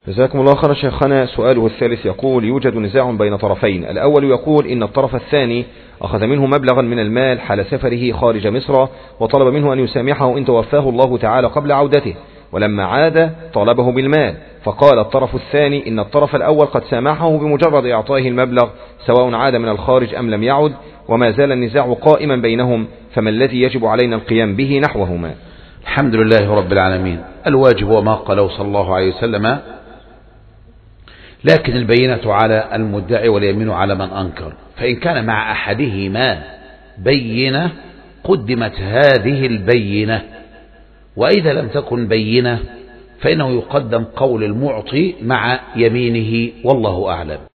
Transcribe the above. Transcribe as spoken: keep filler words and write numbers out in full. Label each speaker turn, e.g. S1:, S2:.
S1: جزاكم الله خيرا شيخنا. سؤاله الثالث يقول: يوجد نزاع بين طرفين، الأول يقول إن الطرف الثاني أخذ منه مبلغا من المال حال سفره خارج مصر، وطلب منه أن يسامحه إن توفاه الله تعالى قبل عودته، ولما عاد طالبه بالمال، فقال الطرف الثاني إن الطرف الأول قد سامحه بمجرد إعطائه المبلغ سواء عاد من الخارج أم لم يعد، وما زال النزاع قائما بينهم، فما الذي يجب علينا القيام به نحوهما؟
S2: الحمد لله رب العالمين. الواجب وما قاله صلى الله عليه وسلم: لكن البينة على المدعي واليمين على من أنكر، فإن كان مع أحدهما بينة قدمت هذه البينة، وإذا لم تكن بينة فإنه يقدم قول المعطي مع يمينه، والله أعلم.